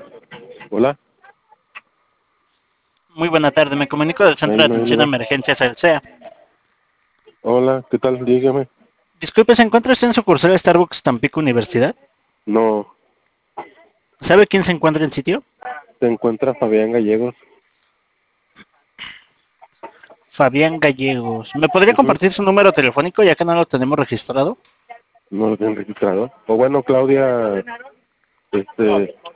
Hola. Muy buena tarde, me comunico del Centro de No hay Atención a lugar. Emergencias del CEA. Hola, ¿qué tal? Dígame. Disculpe, ¿se encuentra usted en sucursal Starbucks Tampico Universidad? No, ¿Sabe quién se encuentra en sitio? se encuentra Fabián Gallegos. Fabián Gallegos. ¿Me podría Ujú. compartir su número telefónico ya que no lo tenemos registrado? No lo tienen registrado. O bueno, Claudia, este,